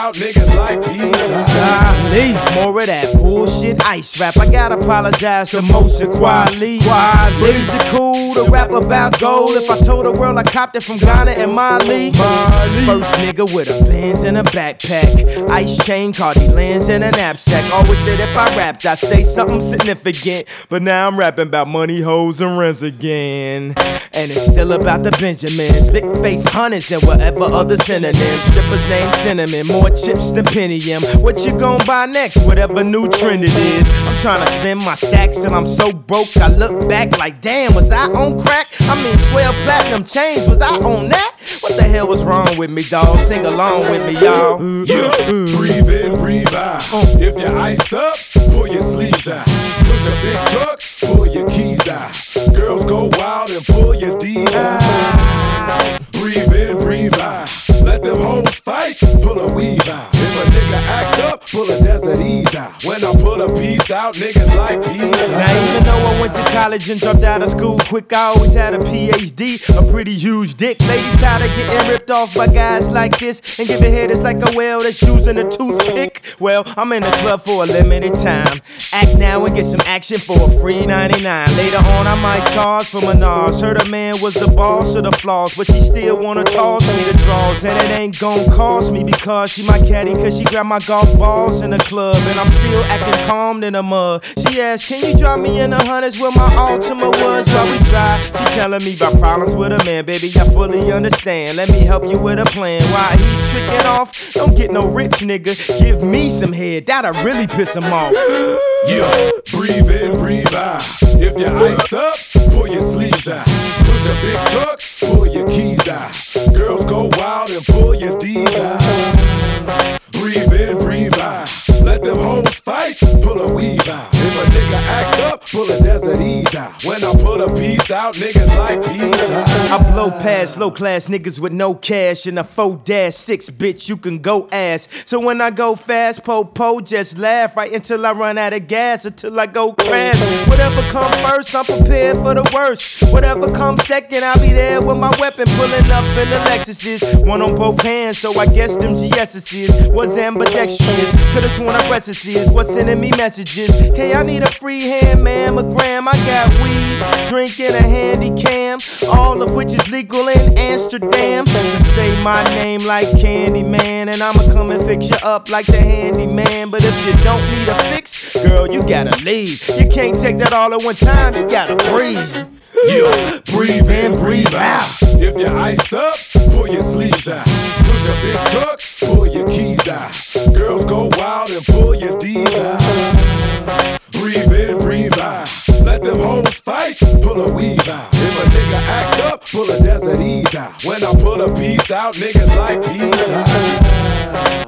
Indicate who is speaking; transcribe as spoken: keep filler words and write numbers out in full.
Speaker 1: out, niggas like pizza.
Speaker 2: Golly, more of that bullshit ice rap. I gotta apologize to Mosa Kweli. But is it cool to rap about gold? If I told the world I copped it from Ghana and Mali? First nigga with a Benz and a backpack, ice chain, Cardi lens and a knapsack. Always said if I rapped I'd say something significant, but now I'm rapping about money, hoes, and rims again. And it's still about the Benjamins, big face hunters and whatever other synonyms. Strippers named Cinnamon, more chips than Pentium. What you gon' buy next? Whatever new trend it is. I'm trying to spend my stacks and I'm so broke I look back like damn, was I on crack? I mean twelve platinum chains, was I on that? What the hell was wrong with me, dawg? Sing along with me, y'all.
Speaker 1: Yeah, breathe in, breathe out. If you're iced up, pull your sleeves out. Push a big truck, pull your keys out. Girls go wild and pull your D's out. Breathe in, breathe out. Let them hoes fight, pull a weave out. If a nigga act up, pull a desert ease out. When I pull a piece out, niggas like pizza.
Speaker 2: Now even though I went to college and dropped out of school quick, I always had a P H D, a pretty huge dick. Ladies tired of getting ripped off by guys like this, and giving head is like a whale that's using a toothpick. Well, I'm in the club for a limited time. Act now and get some action for a free ninety-nine. Later on I might charge for Menage. Heard a man was the boss of the flaws, but she still wanna toss me the draws. And it ain't gon' cost me because she my caddy, cause she grabbed my golf balls in the club. And I'm still acting calm in the mud. She asked, can you drop me in the hundreds where my Altima was while we drive? She telling me about problems with a man, baby, I fully understand. Let me help you with a plan. While he tricking off, don't get no rich nigga. Give me some head, that'll really piss him off.
Speaker 1: Yeah, breathe in, breathe out. If you're iced up, pull your sleeves out. Push a big truck, pull your keys out. Girls go wild and pull your D's out. Breathe in, breathe out. Let them hoes fight, pull a weave out. If a nigga act up, pull a desert ease out. When I pull a piece out, niggas like pizza.
Speaker 2: I blow past low class niggas with no cash in a four dash six, bitch, you can go ass. So when I go fast, po-po, just laugh right until I run out of gas, until I go crash. Whatever come first, I'm prepared for the worst. Whatever comes second, I'll be there with my weapon, pulling up in the Lexuses. One on both hands, so I guess them G S's was ambidextrous. Could've sworn I recipes, what's sending me messages? K, I need a free hand, mammogram. I got weed, drinking a handy cam, all of which is legal in Amsterdam. So say my name like Candyman, and I'ma come and fix you up like the handyman. But if you don't need a fix, girl, you gotta leave. You can't take that all at one time, you gotta breathe.
Speaker 1: Yeah, breathe in, breathe out. If you're iced up, pull your sleeves out. Push a big truck, pull your keys out. Girls go wild and pull your D's out. Breathe in, breathe out. Let them hoes fight, pull a weave out. If a nigga act up, pull a desert ease out. When I pull a piece out, niggas like pizza.